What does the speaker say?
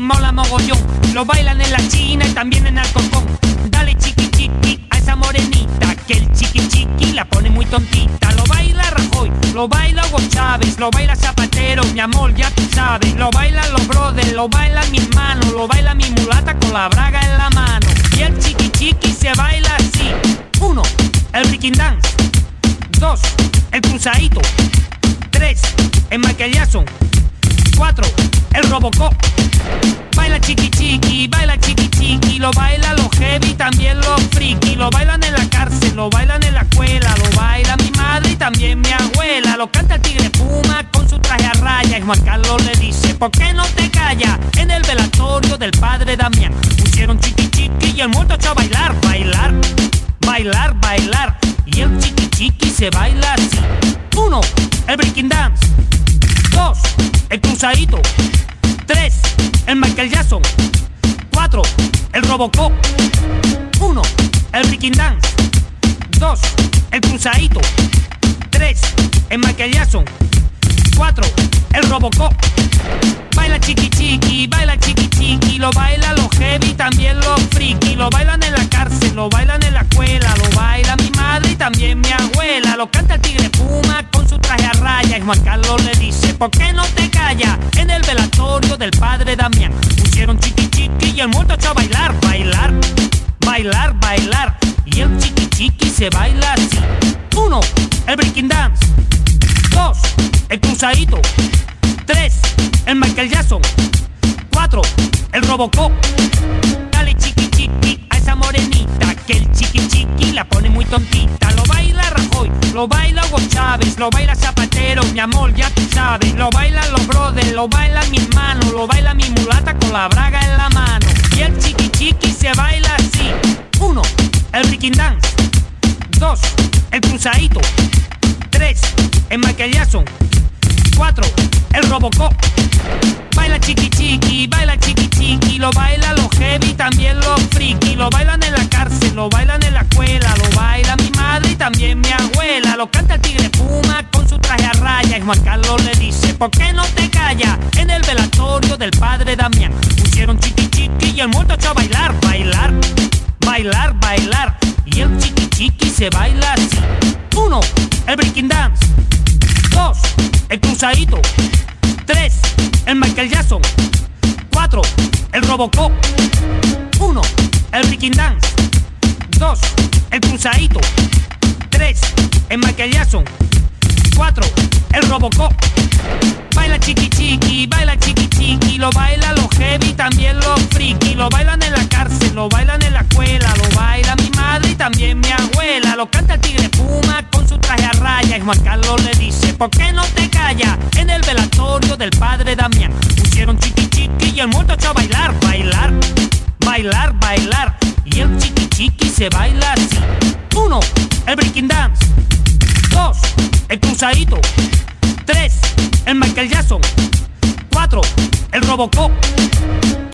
mola mogollón. Lo bailan en la China y también en Alcorcón. Dale chiqui chiqui a esa morenita, que el chiqui chiqui la pone muy tontita. Lo baila Rajoy, lo baila Hugo Chávez, lo baila Zapatero, mi amor, ya tú sabes. Lo bailan los brothers, lo bailan mis manos, lo baila mi mulata con la braga en la mano. Y el chiqui chiqui se baila así. 1, el breaking dance. 2, el cruzadito. 3, el Michael Jackson. 4, el Robocop. Baila chiqui chiqui, baila chiqui chiqui. Lo baila los heavy, también los friki. Lo bailan en la cárcel, lo bailan en la escuela. Lo baila mi madre y también mi abuela. Lo canta el Tigre Puma con su traje a raya. Y Juan Carlos le dice, ¿por qué no te callas? En el velatorio del padre Damián pusieron chiqui chiqui y el muerto echó a bailar. Bailar, bailar, bailar. Y el chiqui chiqui se baila así. 1, el breaking dance. 2, el cruzadito. 3, el Michael Jackson. 4, el Robocop. 1, el breaking dance. 2, el cruzadito. 3, el Michael Jackson. 4, el Robocop. Baila chiqui chiqui, baila chiqui chiqui. Lo baila los heavy, también los friki. Lo bailan en la cárcel, lo bailan en la escuela. Lo baila mi madre y también mi abuela. Lo canta el Tigre Puma con su traje a raya. Y Juan Carlos le dice, ¿por qué no te callas? En el velatorio del padre Damián pusieron chiqui chiqui y el muerto echó a bailar. Bailar, bailar, bailar. Y el chiqui chiqui se baila así. 1, el breaking dance. 2, el cruzadito. 3, el Michael Jackson. 4, el Robocop. Dale chiqui chiqui a esa morenita, que el chiqui chiqui la pone muy tontita. Lo baila Rajoy, lo baila Hugo Chávez, lo baila Zapatero, mi amor, ya tú sabes. Lo bailan los brothers, lo bailan mis manos, lo baila mi mulata con la braga en la mano. Y el chiqui chiqui se baila así. 1, el breaking dance. 2, el cruzadito. 3, el Michael Jackson. 4, el Robocop. Baila chiqui chiqui, baila chiqui chiqui. Lo baila los heavy, también los friki. Lo bailan en la cárcel, lo bailan en la escuela. Lo baila mi madre y también mi abuela. Lo canta el Tigre Puma con su traje a raya. Y Juan Carlos le dice, ¿por qué no te callas? En el velatorio del padre Damián pusieron chiqui chiqui y el muerto echó a bailar. Bailar, bailar, bailar. Y el chiqui chiqui se baila así. 1, el breaking dance. 2, el cruzadito. 3, el Michael Jackson. 4, el Robocop. 1, el breaking dance. 2, el cruzadito. 3, el Michael Jackson. 4, el Robocop. Baila chiqui chiqui, baila chiqui chiqui. Lo baila los heavy, también los friki. Lo bailan en la cárcel, lo bailan en la escuela. Lo baila mi madre y también mi abuela. Lo canta el Tigre Puma con su traje a raya. Y Juan Carlos le dice, ¿por qué no te callas? En el velatorio del padre Damián pusieron chiqui chiqui y el muerto echó a bailar. Bailar, bailar, bailar. Y el chiqui chiqui se baila así. 1, el breaking dance. 2, el cruzadito. 3, el Michael Jackson. 4, el Robocop.